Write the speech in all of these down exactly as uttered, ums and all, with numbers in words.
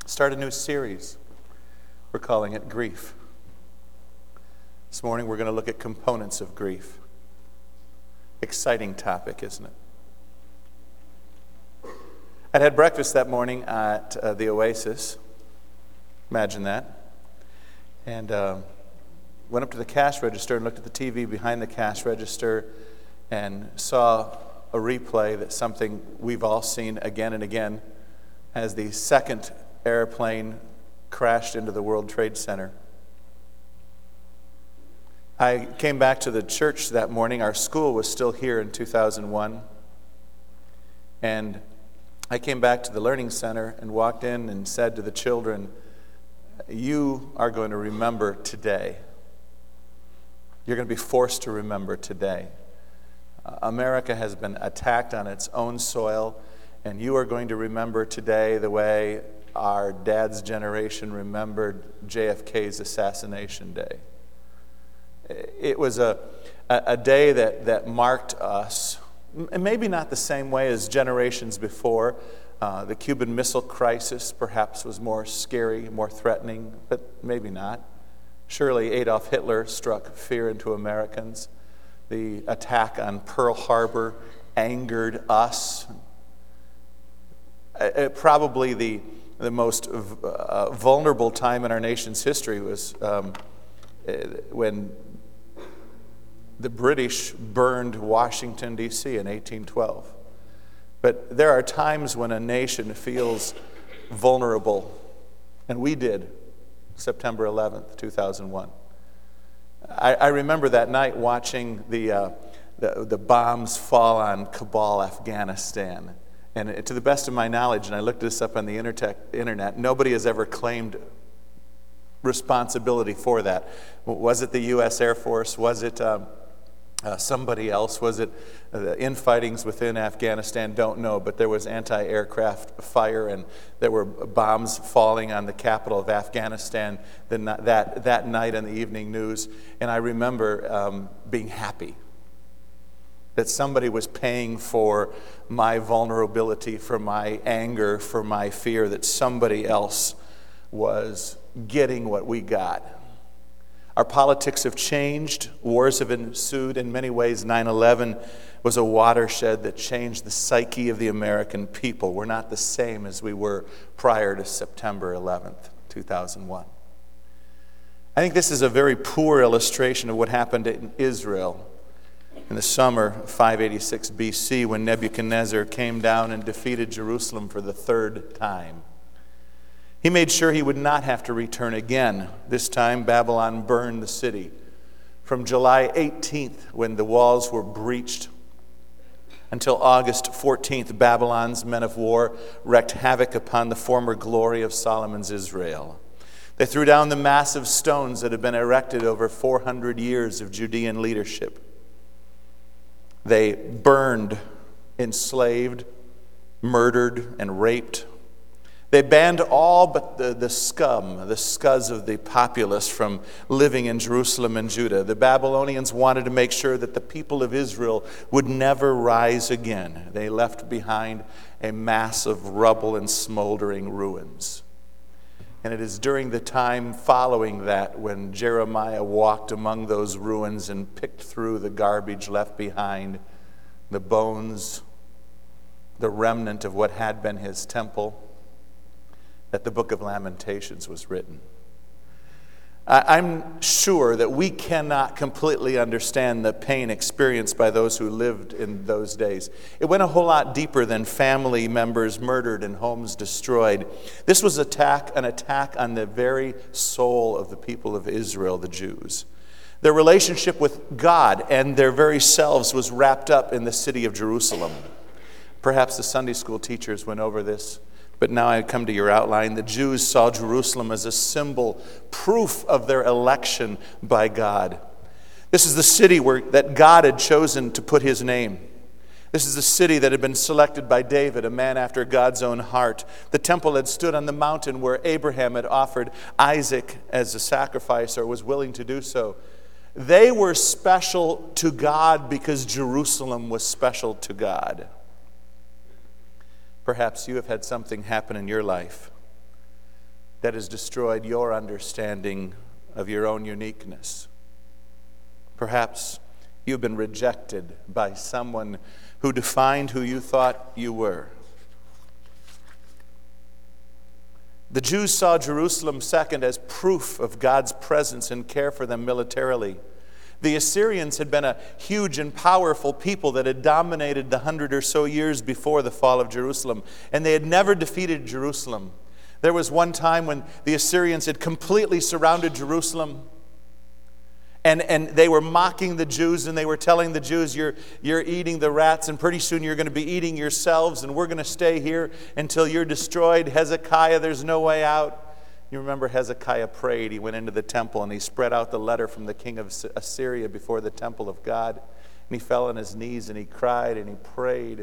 start a new series. We're calling it Grief. This morning we're going to look at components of grief. Exciting topic, isn't it? I'd had breakfast that morning at uh, the Oasis. Imagine that. And uh, went up to the cash register and looked at the T V behind the cash register and saw a replay that's something we've all seen again and again as the second airplane crashed into the World Trade Center. I came back to the church that morning. Our school was still here in two thousand one. And I came back to the Learning Center and walked in and said to the children, you are going to remember today. You're going to be forced to remember today. Uh, America has been attacked on its own soil, and you are going to remember today the way our dad's generation remembered J F K's assassination day. It was a, a, a day that, that marked us, maybe not the same way as generations before. Uh, the Cuban Missile Crisis perhaps was more scary, more threatening, but maybe not. Surely Adolf Hitler struck fear into Americans. The attack on Pearl Harbor angered us. Uh, probably the, the most uh, vulnerable time in our nation's history was um, when the British burned Washington, D C in eighteen twelve. But there are times when a nation feels vulnerable, and we did, September eleventh, two thousand one. I, I remember that night watching the, uh, the, the bombs fall on Kabul, Afghanistan. And to the best of my knowledge, and I looked this up on the internet, nobody has ever claimed responsibility for that. Was it the U S Air Force? Was it um, uh, somebody else? Was it uh, the infightings within Afghanistan? Don't know, but there was anti-aircraft fire, and there were bombs falling on the capital of Afghanistan the, that, that night on the evening news. And I remember um, being happy that somebody was paying for my vulnerability, for my anger, for my fear, that somebody else was getting what we got. Our politics have changed. Wars have ensued. In many ways, nine eleven was a watershed that changed the psyche of the American people. We're not the same as we were prior to September eleventh, two thousand one. I think this is a very poor illustration of what happened in Israel in the summer of five eighty-six B C when Nebuchadnezzar came down and defeated Jerusalem for the third time. He made sure he would not have to return again. This time, Babylon burned the city. From July eighteenth, when the walls were breached, until August fourteenth, Babylon's men of war wreaked havoc upon the former glory of Solomon's Israel. They threw down the massive stones that had been erected over four hundred years of Judean leadership. They burned, enslaved, murdered, and raped. They banned all but the, the scum, the scuzz of the populace from living in Jerusalem and Judah. The Babylonians wanted to make sure that the people of Israel would never rise again. They left behind a mass of rubble and smoldering ruins. And it is during the time following that when Jeremiah walked among those ruins and picked through the garbage left behind, the bones, the remnant of what had been his temple, that the book of Lamentations was written. I'm sure that we cannot completely understand the pain experienced by those who lived in those days. It went a whole lot deeper than family members murdered and homes destroyed. This was attack, an attack on the very soul of the people of Israel, the Jews. Their relationship with God and their very selves was wrapped up in the city of Jerusalem. Perhaps the Sunday school teachers went over this. But now I come to your outline. The Jews saw Jerusalem as a symbol, proof of their election by God. This is the city where that God had chosen to put his name. This is the city that had been selected by David, a man after God's own heart. The temple had stood on the mountain where Abraham had offered Isaac as a sacrifice, or was willing to do so. They were special to God because Jerusalem was special to God. Perhaps you have had something happen in your life that has destroyed your understanding of your own uniqueness. Perhaps you've been rejected by someone who defined who you thought you were. The Jews saw Jerusalem second as proof of God's presence and care for them militarily. The Assyrians had been a huge and powerful people that had dominated the hundred or so years before the fall of Jerusalem, and they had never defeated Jerusalem. There was one time when the Assyrians had completely surrounded Jerusalem, and, and they were mocking the Jews, and they were telling the Jews, you're, you're eating the rats, and pretty soon you're going to be eating yourselves, and we're going to stay here until you're destroyed. Hezekiah, there's no way out. You remember Hezekiah prayed. He went into the temple and he spread out the letter from the king of Assyria before the temple of God. And he fell on his knees and he cried and he prayed.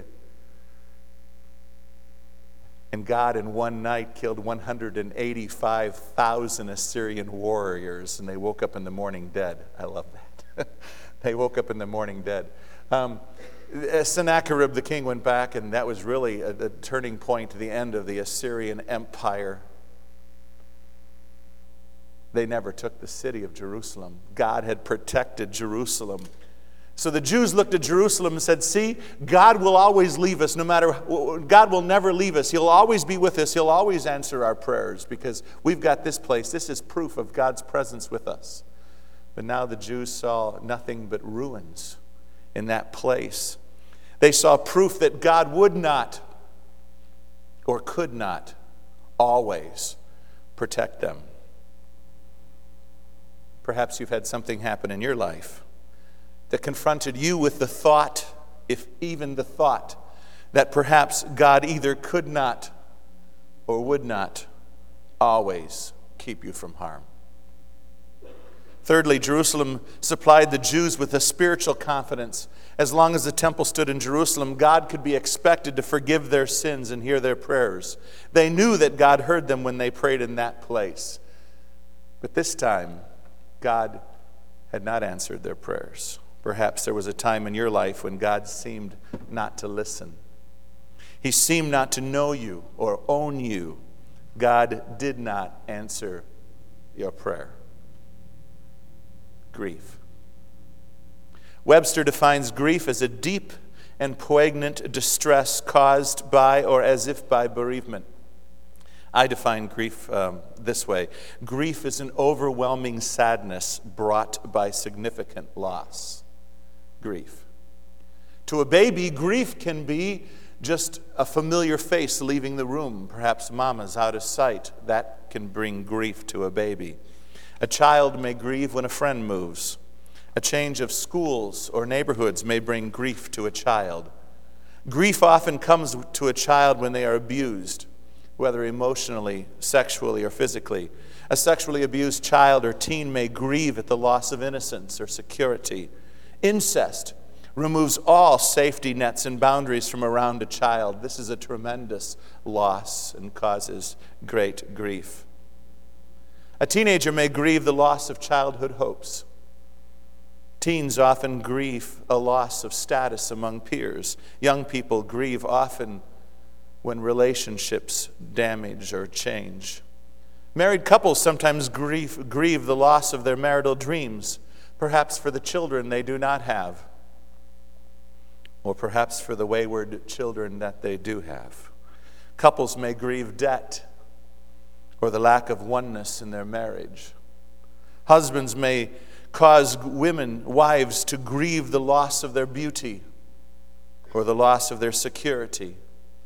And God in one night killed one hundred eighty-five thousand Assyrian warriors, and they woke up in the morning dead. I love that. They woke up in the morning dead. Um, Sennacherib the king went back, and that was really a, a turning point to the end of the Assyrian Empire. They never took the city of Jerusalem. God had protected Jerusalem. So the Jews looked at Jerusalem and said, see, God will always leave us, no matter, God will never leave us. He'll always be with us. He'll always answer our prayers because we've got this place. This is proof of God's presence with us. But now the Jews saw nothing but ruins in that place. They saw proof that God would not or could not always protect them. Perhaps you've had something happen in your life that confronted you with the thought, if even the thought, that perhaps God either could not or would not always keep you from harm. Thirdly, Jerusalem supplied the Jews with a spiritual confidence. As long as the temple stood in Jerusalem, God could be expected to forgive their sins and hear their prayers. They knew that God heard them when they prayed in that place. But this time, God had not answered their prayers. Perhaps there was a time in your life when God seemed not to listen. He seemed not to know you or own you. God did not answer your prayer. Grief. Webster defines grief as a deep and poignant distress caused by or as if by bereavement. I define grief um, this way. Grief is an overwhelming sadness brought by significant loss. Grief. To a baby, grief can be just a familiar face leaving the room. Perhaps mama's out of sight. That can bring grief to a baby. A child may grieve when a friend moves. A change of schools or neighborhoods may bring grief to a child. Grief often comes to a child when they are abused, whether emotionally, sexually, or physically. A sexually abused child or teen may grieve at the loss of innocence or security. Incest removes all safety nets and boundaries from around a child. This is a tremendous loss and causes great grief. A teenager may grieve the loss of childhood hopes. Teens often grieve a loss of status among peers. Young people grieve often when relationships damage or change. Married couples sometimes grieve, grieve the loss of their marital dreams, perhaps for the children they do not have, or perhaps for the wayward children that they do have. Couples may grieve debt or the lack of oneness in their marriage. Husbands may cause women, wives, to grieve the loss of their beauty or the loss of their security.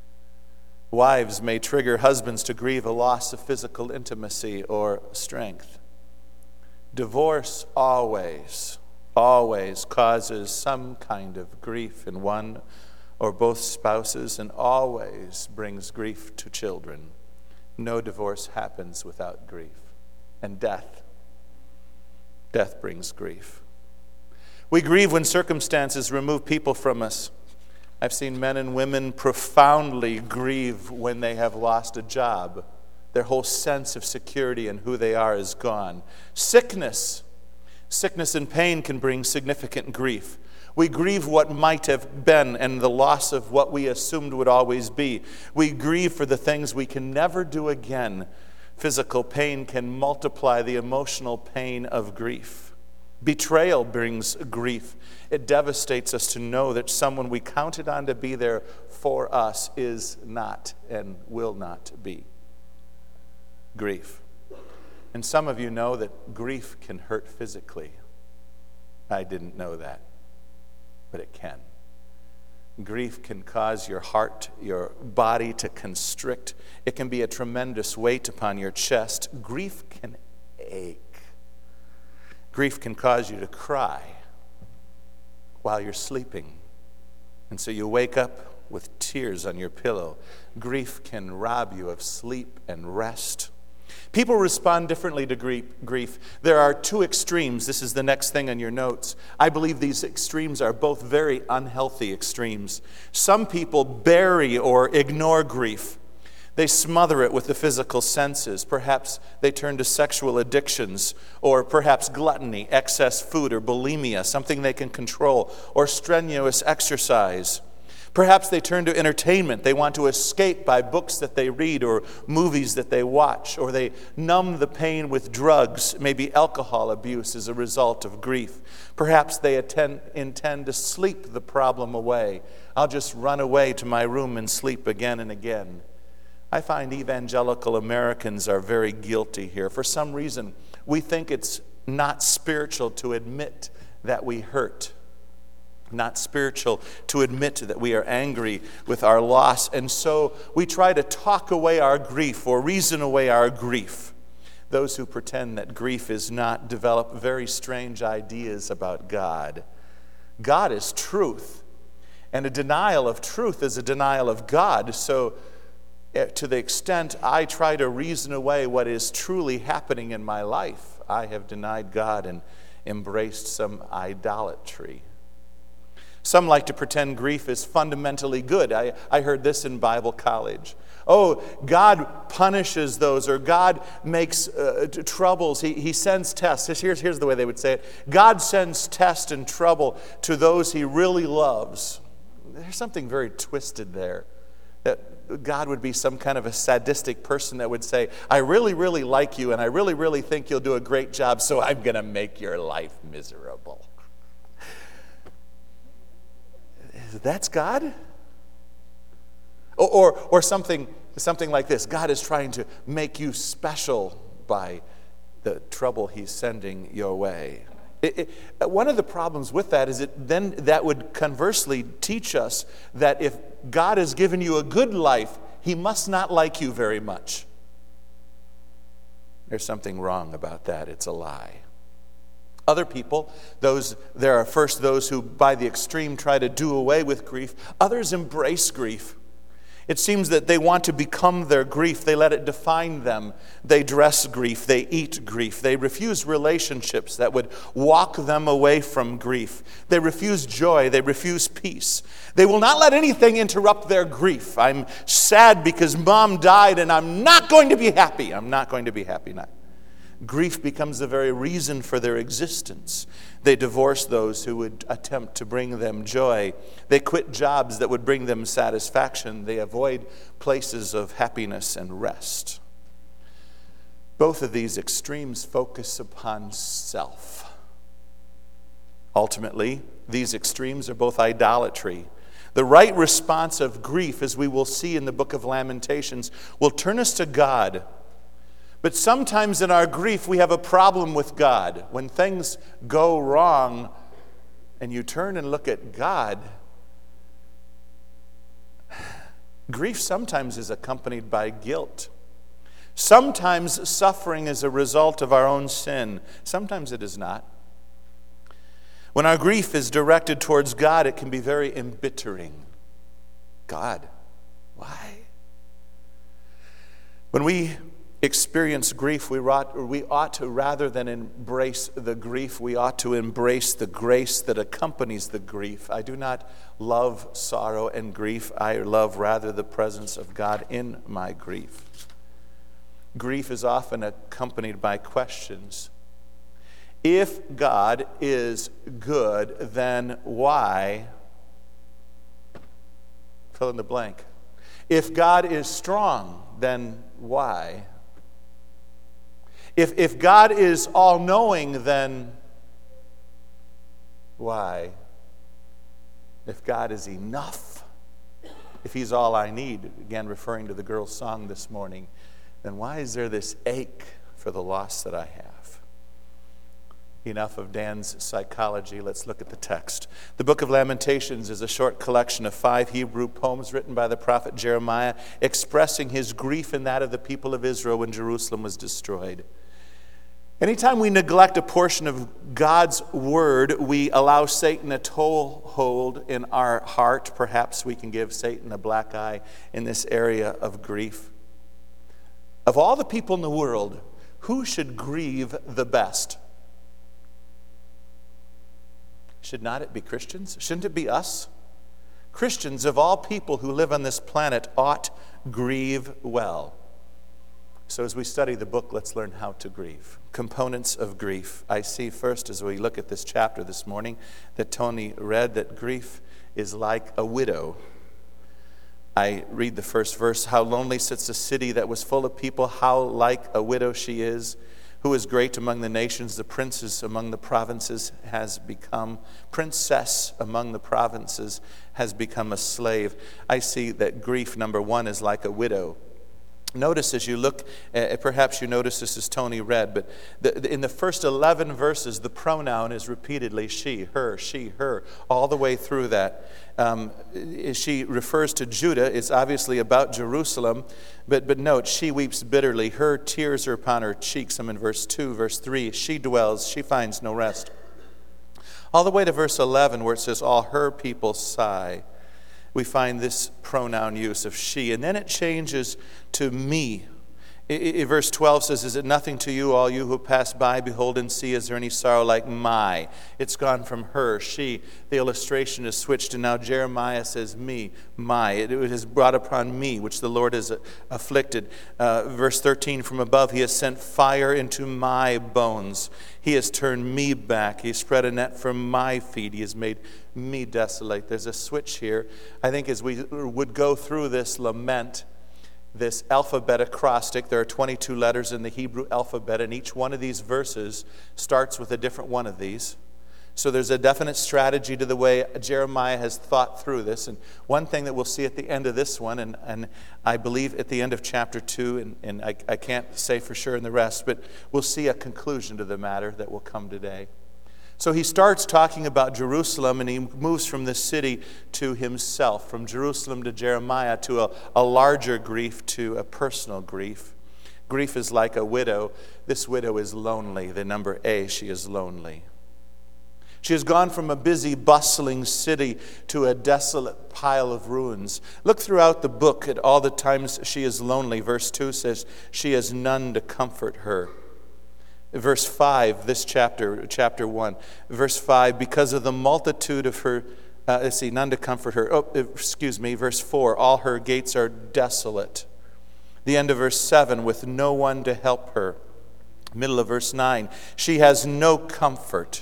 Wives may trigger husbands to grieve a loss of physical intimacy or strength. Divorce always, always causes some kind of grief in one or both spouses and always brings grief to children. No divorce happens without grief. And death. Death brings grief. We grieve when circumstances remove people from us. I've seen men and women profoundly grieve when they have lost a job. Their whole sense of security and who they are is gone. Sickness. Sickness and pain can bring significant grief. We grieve what might have been and the loss of what we assumed would always be. We grieve for the things we can never do again, Physical pain can multiply the emotional pain of grief. Betrayal brings grief. It devastates us to know that someone we counted on to be there for us is not and will not be. Grief. And some of you know that grief can hurt physically. I didn't know that, but it can. Grief can cause your heart, your body to constrict. It can be a tremendous weight upon your chest. Grief can ache. Grief can cause you to cry while you're sleeping. And so you wake up with tears on your pillow. Grief can rob you of sleep and rest. People respond differently to grief. There are two extremes. This is the next thing on your notes. I believe these extremes are both very unhealthy extremes. Some people bury or ignore grief. They smother it with the physical senses. Perhaps they turn to sexual addictions, or perhaps gluttony, excess food, or bulimia, something they can control, or strenuous exercise. Perhaps they turn to entertainment. They want to escape by books that they read or movies that they watch, or they numb the pain with drugs, maybe alcohol abuse as a result of grief. Perhaps they attend, intend to sleep the problem away. I'll just run away to my room and sleep again and again. I find evangelical Americans are very guilty here. For some reason, we think it's not spiritual to admit that we hurt. Not spiritual to admit that we are angry with our loss. And so we try to talk away our grief or reason away our grief. Those who pretend that grief is not develop very strange ideas about God. God is truth, and a denial of truth is a denial of God. So to the extent I try to reason away what is truly happening in my life, I have denied God and embraced some idolatry. Some like to pretend grief is fundamentally good. I, I heard this in Bible college. Oh, God punishes those, or God makes uh, troubles. He, he sends tests. Here's, here's the way they would say it. God sends test and trouble to those he really loves. There's something very twisted there. That God would be some kind of a sadistic person that would say, I really, really like you, and I really, really think you'll do a great job, so I'm going to make your life miserable. That's God? Or, or, or something, something like this. God is trying to make you special by the trouble he's sending your way. It, it, one of the problems with that is that then that would conversely teach us that if God has given you a good life, he must not like you very much. There's something wrong about that. It's a lie. Other people, those there are first those who by the extreme try to do away with grief. Others embrace grief. It seems that they want to become their grief. They let it define them. They dress grief. They eat grief. They refuse relationships that would walk them away from grief. They refuse joy. They refuse peace. They will not let anything interrupt their grief. I'm sad because mom died and I'm not going to be happy. I'm not going to be happy now. Grief becomes the very reason for their existence. They divorce those who would attempt to bring them joy. They quit jobs that would bring them satisfaction. They avoid places of happiness and rest. Both of these extremes focus upon self. Ultimately, these extremes are both idolatry. The right response of grief, as we will see in the book of Lamentations, will turn us to God. But sometimes in our grief, we have a problem with God. When things go wrong and you turn and look at God, grief sometimes is accompanied by guilt. Sometimes suffering is a result of our own sin. Sometimes it is not. When our grief is directed towards God, it can be very embittering. God, why? When we experience grief, we ought, we ought to, rather than embrace the grief, we ought to embrace the grace that accompanies the grief. I do not love sorrow and grief. I love rather the presence of God in my grief. Grief is often accompanied by questions. If God is good, then why? Fill in the blank. If God is strong, then why? If, if God is all-knowing, then why? If God is enough, if he's all I need, again referring to the girl's song this morning, then why is there this ache for the loss that I have? Enough of Dan's psychology. Let's look at the text. The book of Lamentations is a short collection of five Hebrew poems written by the prophet Jeremiah, expressing his grief and that of the people of Israel when Jerusalem was destroyed. Anytime we neglect a portion of God's word, we allow Satan a toehold in our heart. Perhaps we can give Satan a black eye in this area of grief. Of all the people in the world, who should grieve the best? Should not it be Christians? Shouldn't it be us? Christians, of all people who live on this planet, ought grieve well. So as we study the book, let's learn how to grieve. Components of grief. I see first, as we look at this chapter this morning, that Tony read, that grief is like a widow. I read the first verse. How lonely sits a city that was full of people. How like a widow she is. Who is great among the nations, the princess among the provinces has become, princess among the provinces has become a slave. I see that grief, number one, is like a widow. Notice as you look, uh, perhaps you notice this as Tony read, but the, the, in the first eleven verses, the pronoun is repeatedly she, her, she, her, all the way through that. Um, she refers to Judah. It's obviously about Jerusalem, but, but note, she weeps bitterly. Her tears are upon her cheeks. I'm in verse two, verse three. She dwells, she finds no rest. All the way to verse eleven, where it says, all her people sigh. We find this pronoun use of she. And then it changes to me. I, I, verse twelve says, is it nothing to you, all you who pass by? Behold and see, is there any sorrow like my? It's gone from her, she. The illustration is switched, and now Jeremiah says me, my. It, it has brought upon me, which the Lord has afflicted. Uh, verse thirteen, from above, he has sent fire into my bones. He has turned me back. He spread a net for my feet. He has made me desolate. There's a switch here. I think as we would go through this lament, this alphabet acrostic, there are twenty-two letters in the Hebrew alphabet, and each one of these verses starts with a different one of these. So there's a definite strategy to the way Jeremiah has thought through this. And one thing that we'll see at the end of this one, and, and I believe at the end of chapter two, and, and I, I can't say for sure in the rest, but we'll see a conclusion to the matter that will come today. So he starts talking about Jerusalem, and he moves from the city to himself, from Jerusalem to Jeremiah, to a, a larger grief, to a personal grief. Grief is like a widow. This widow is lonely. The number A, she is lonely. She has gone from a busy, bustling city to a desolate pile of ruins. Look throughout the book at all the times she is lonely. Verse two says, she has none to comfort her. Verse five, this chapter, chapter one, verse five, because of the multitude of her, uh, let's see, none to comfort her. Oh, excuse me, verse four, all her gates are desolate. The end of verse seven, with no one to help her. Middle of verse nine, she has no comfort.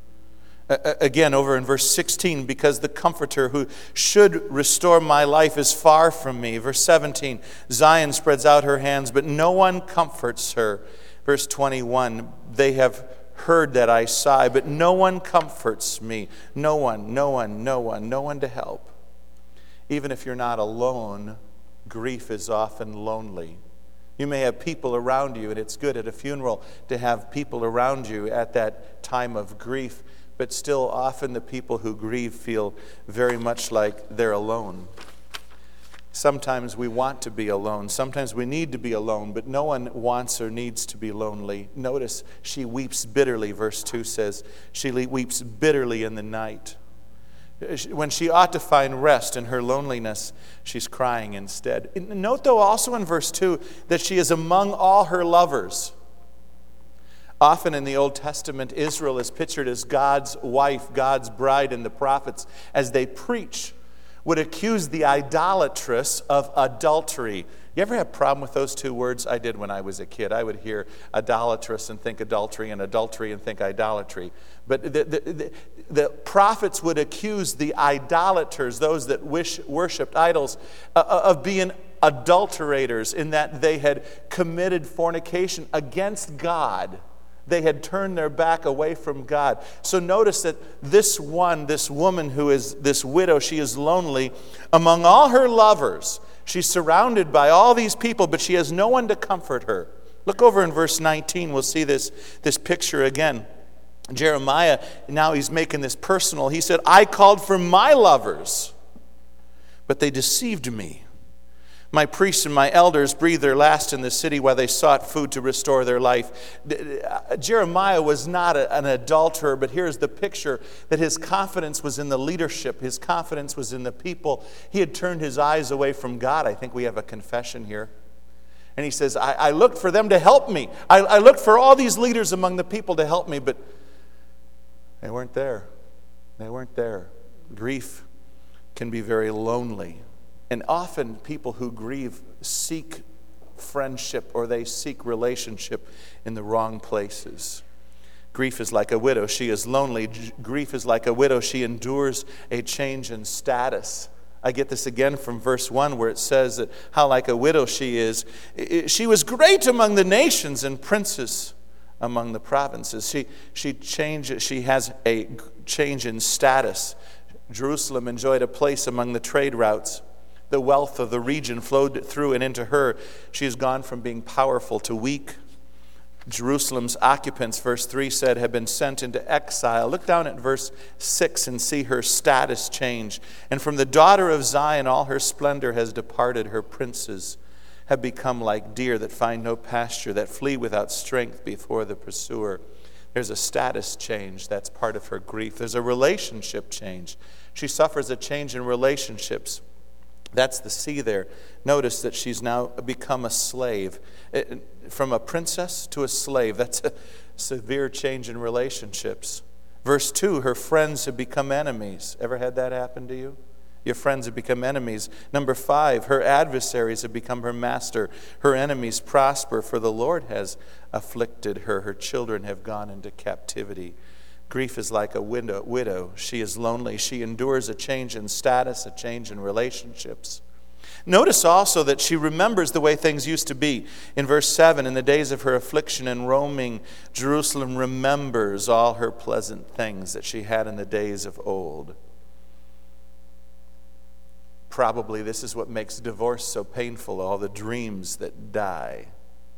Uh, again, over in verse sixteen, because the Comforter who should restore my life is far from me. Verse seventeen, Zion spreads out her hands, but no one comforts her. Verse twenty-one, they have heard that I sigh, but no one comforts me. No one, no one, no one, no one to help. Even if you're not alone, grief is often lonely. You may have people around you, and it's good at a funeral to have people around you at that time of grief, but still often the people who grieve feel very much like they're alone. Sometimes we want to be alone. Sometimes we need to be alone, but no one wants or needs to be lonely. Notice, she weeps bitterly, verse two says. She weeps bitterly in the night. When she ought to find rest in her loneliness, she's crying instead. Note, though, also in verse two, that she is among all her lovers. Often in the Old Testament, Israel is pictured as God's wife, God's bride, and the prophets, as they preach, would accuse the idolatrous of adultery. You ever have a problem with those two words? I did when I was a kid. I would hear idolatrous and think adultery, and adultery and think idolatry. But the, the, the, the prophets would accuse the idolaters, those that wish, worshipped idols, uh, of being adulterators, in that they had committed fornication against God. They had turned their back away from God. So notice that this one, this woman who is this widow, she is lonely among all her lovers. She's surrounded by all these people, but she has no one to comfort her. Look over in verse nineteen. We'll see this, this picture again. Jeremiah, now he's making this personal. He said, I called for my lovers, but they deceived me. My priests and my elders breathed their last in the city while they sought food to restore their life. Jeremiah was not a, an adulterer, but here's the picture that his confidence was in the leadership. His confidence was in the people. He had turned his eyes away from God. I think we have a confession here. And he says, I, I looked for them to help me. I, I looked for all these leaders among the people to help me, but they weren't there. They weren't there. Grief can be very lonely. And often people who grieve seek friendship or they seek relationship in the wrong places. Grief is like a widow. She is lonely. Grief is like a widow. She endures a change in status. I get this again from verse one where it says that how like a widow she is. She was great among the nations and princess among the provinces. She, she, changes, she has a change in status. Jerusalem enjoyed a place among the trade routes. The wealth of the region flowed through and into her. She has gone from being powerful to weak. Jerusalem's occupants, verse three said, have been sent into exile. Look down at verse six and see her status change. And from the daughter of Zion, all her splendor has departed. Her princes have become like deer that find no pasture, that flee without strength before the pursuer. There's a status change. That's part of her grief. There's a relationship change. She suffers a change in relationships. That's the C there. Notice that she's now become a slave. It, from a princess to a slave. That's a severe change in relationships. Verse two, her friends have become enemies. Ever had that happen to you? Your friends have become enemies. Number five, her adversaries have become her master. Her enemies prosper, for the Lord has afflicted her. Her children have gone into captivity. Grief is like a widow. widow. She is lonely. She endures a change in status, a change in relationships. Notice also that she remembers the way things used to be. In verse seven, in the days of her affliction and roaming, Jerusalem remembers all her pleasant things that she had in the days of old. Probably this is what makes divorce so painful, all the dreams that die,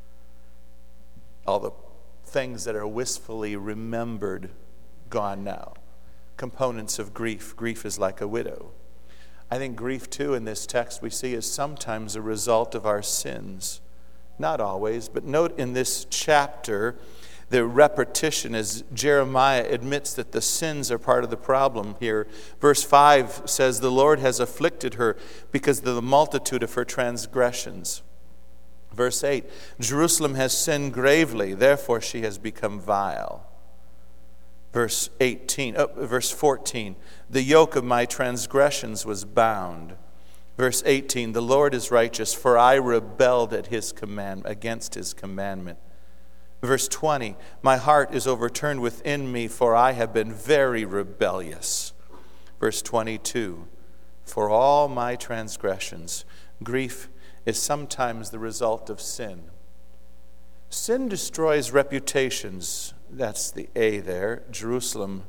all the things that are wistfully remembered, gone now. Components of grief. Grief is like a widow. I think grief, too, in this text we see is sometimes a result of our sins. Not always, but note in this chapter the repetition as Jeremiah admits that the sins are part of the problem here. Verse five says, the Lord has afflicted her because of the multitude of her transgressions. Verse eight, Jerusalem has sinned gravely, therefore she has become vile. Verse eighteen, oh, verse fourteen, the yoke of my transgressions was bound. Verse eighteen, the Lord is righteous, for I rebelled at his command, against his commandment. Verse twenty, my heart is overturned within me, for I have been very rebellious. Verse twenty-two, for all my transgressions. Grief is sometimes the result of sin. Sin destroys reputations. That's the A there. Jerusalem,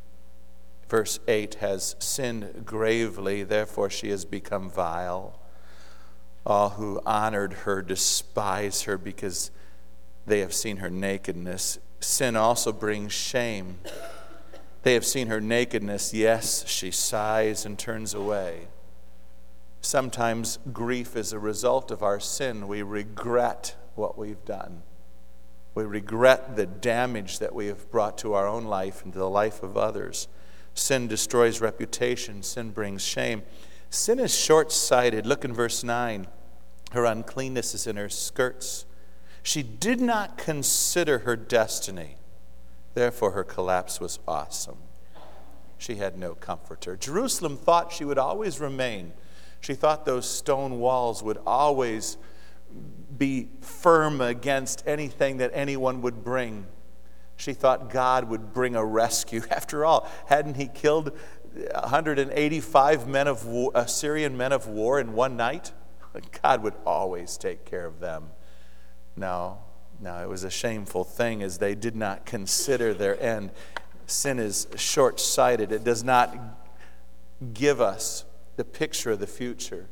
verse eight, has sinned gravely, therefore she has become vile. All who honored her despise her because they have seen her nakedness. Sin also brings shame. They have seen her nakedness. Yes, she sighs and turns away. Sometimes grief is a result of our sin. We regret what we've done. We regret the damage that we have brought to our own life and to the life of others. Sin destroys reputation. Sin brings shame. Sin is short-sighted. Look in verse nine. Her uncleanness is in her skirts. She did not consider her destiny. Therefore, her collapse was awesome. She had no comforter. Jerusalem thought she would always remain. She thought those stone walls would always be firm against anything that anyone would bring. She thought God would bring a rescue. After all, hadn't he killed one hundred eighty-five men of war, Assyrian men of war in one night? God would always take care of them. No, no, it was a shameful thing as they did not consider their end. Sin is short-sighted. It does not give us the picture of the future.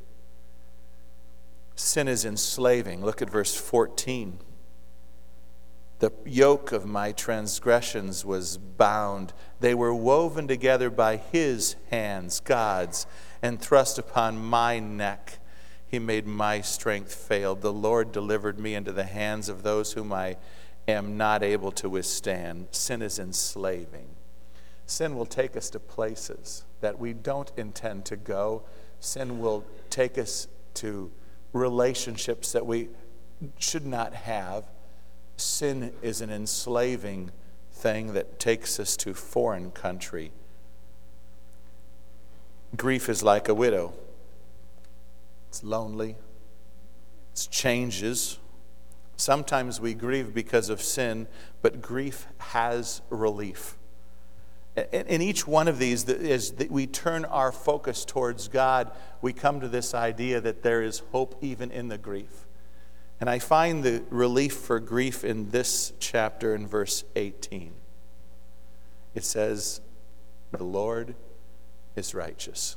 Sin is enslaving. Look at verse fourteen. The yoke of my transgressions was bound. They were woven together by his hands, God's, and thrust upon my neck. He made my strength fail. The Lord delivered me into the hands of those whom I am not able to withstand. Sin is enslaving. Sin will take us to places that we don't intend to go. Sin will take us to relationships that we should not have. Sin is an enslaving thing that takes us to foreign country. Grief is like a widow. It's lonely. It changes. Sometimes we grieve because of sin, but grief has relief. In each one of these, as we turn our focus towards God, we come to this idea that there is hope even in the grief. And I find the relief for grief in this chapter in verse eighteen. It says, the Lord is righteous.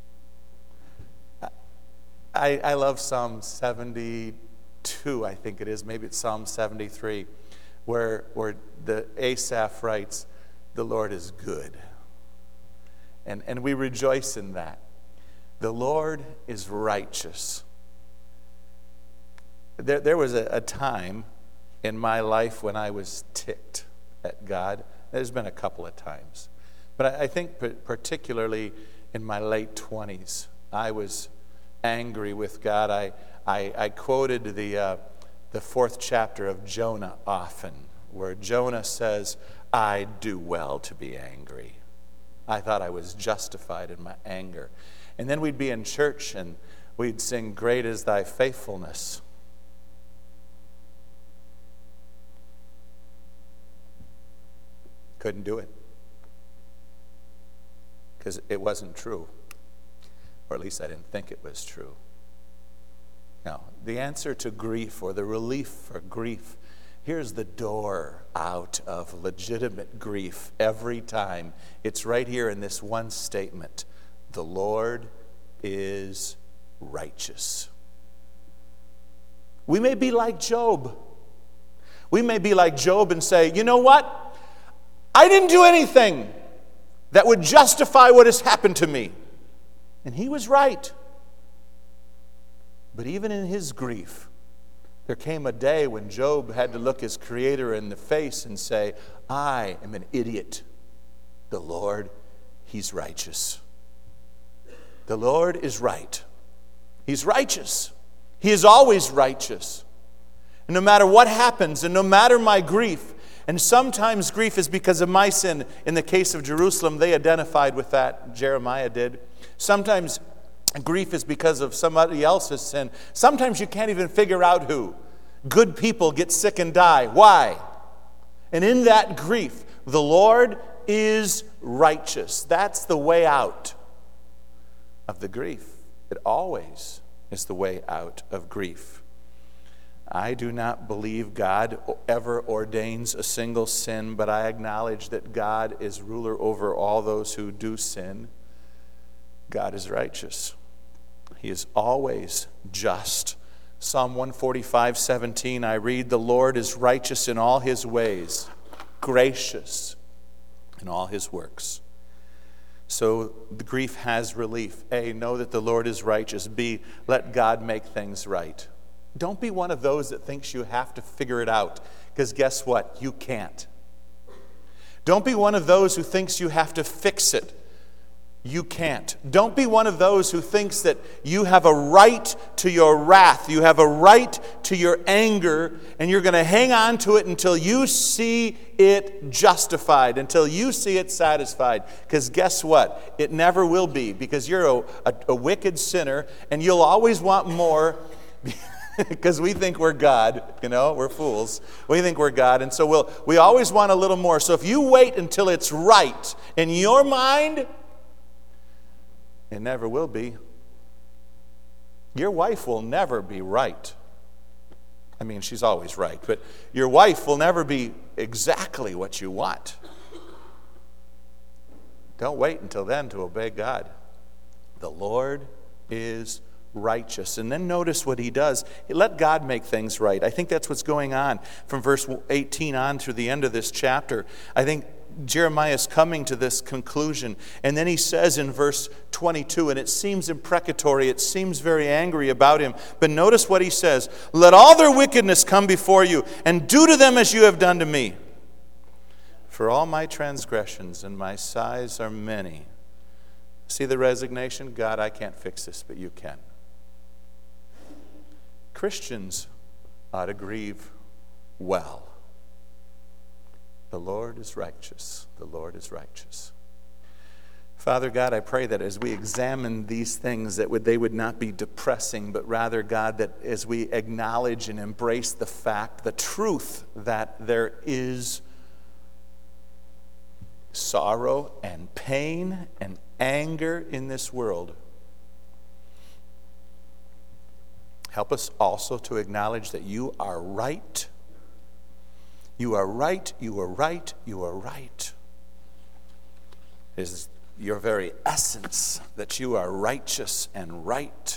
I, I love Psalm seventy-two, I think it is. Maybe it's Psalm seventy-three, where, where the Asaph writes, the Lord is good. And, and we rejoice in that. The Lord is righteous. There, there was a, a time in my life when I was ticked at God. There's been a couple of times. But I, I think particularly in my late twenties, I was angry with God. I, I, I quoted the, uh, the fourth chapter of Jonah often, where Jonah says, I do well to be angry. I thought I was justified in my anger. And then we'd be in church and we'd sing, Great is thy faithfulness. Couldn't do it. Because it wasn't true. Or at least I didn't think it was true. Now, the answer to grief, or the relief for grief, here's the door out of legitimate grief every time. It's right here in this one statement. The Lord is righteous. We may be like Job. We may be like Job and say, you know what? I didn't do anything that would justify what has happened to me. And he was right. But even in his grief, there came a day when Job had to look his Creator in the face and say, I am an idiot. The Lord, he's righteous. The Lord is right. He's righteous. He is always righteous. And no matter what happens, and no matter my grief, and sometimes grief is because of my sin. In the case of Jerusalem, they identified with that. Jeremiah did. Sometimes grief is because of somebody else's sin. Sometimes you can't even figure out who. Good people get sick and die. Why? And in that grief, the Lord is righteous. That's the way out of the grief. It always is the way out of grief. I do not believe God ever ordains a single sin, but I acknowledge that God is ruler over all those who do sin. God is righteous. He is always just. Psalm one forty-five, seventeen, I read, the Lord is righteous in all his ways, gracious in all his works. So the grief has relief. A, know that the Lord is righteous. B, let God make things right. Don't be one of those that thinks you have to figure it out, because guess what? You can't. Don't be one of those who thinks you have to fix it. You can't. Don't be one of those who thinks that you have a right to your wrath, you have a right to your anger, and you're going to hang on to it until you see it justified, until you see it satisfied. Because guess what? It never will be, because you're a, a, a wicked sinner, and you'll always want more. Because we think we're God, you know, we're fools. We think we're God, and so we'll, we always want a little more. So if you wait until it's right in your mind, it never will be. Your wife will never be right. I mean, she's always right, but your wife will never be exactly what you want. Don't wait until then to obey God. The Lord is righteous. And then notice what he does. Let God make things right. I think that's what's going on from verse eighteen on through the end of this chapter. I think Jeremiah is coming to this conclusion. And then he says in verse twenty-two, and it seems imprecatory, it seems very angry about him. But notice what he says. Let all their wickedness come before you, and do to them as you have done to me. For all my transgressions and my sighs are many. See the resignation? God, I can't fix this, but you can. Christians ought to grieve well. The Lord is righteous. The Lord is righteous. Father God, I pray that as we examine these things, that would, they would not be depressing, but rather, God, that as we acknowledge and embrace the fact, the truth that there is sorrow and pain and anger in this world, help us also to acknowledge that you are right. You are right, you are right, you are right. It is your very essence that you are righteous and right.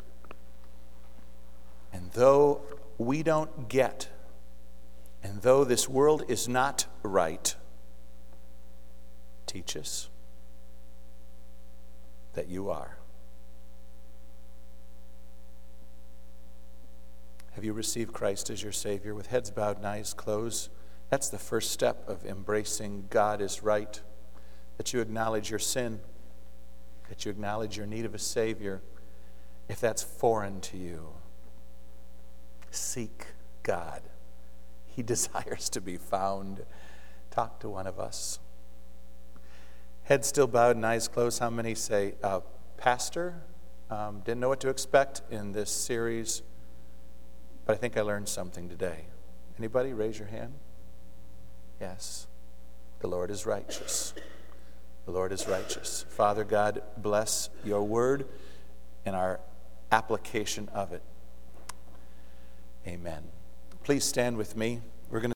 And though we don't get, and though this world is not right, teach us that you are. Have you received Christ as your Savior? With heads bowed and eyes closed, that's the first step of embracing God is right. That you acknowledge your sin, that you acknowledge your need of a Savior. If that's foreign to you, seek God. He desires to be found. Talk to one of us. Head still bowed and eyes closed. How many say, uh, Pastor, um, didn't know what to expect in this series, but I think I learned something today. Anybody? Raise your hand. Yes. The Lord is righteous. The Lord is righteous. Father God, bless your word and our application of it. Amen. Please stand with me.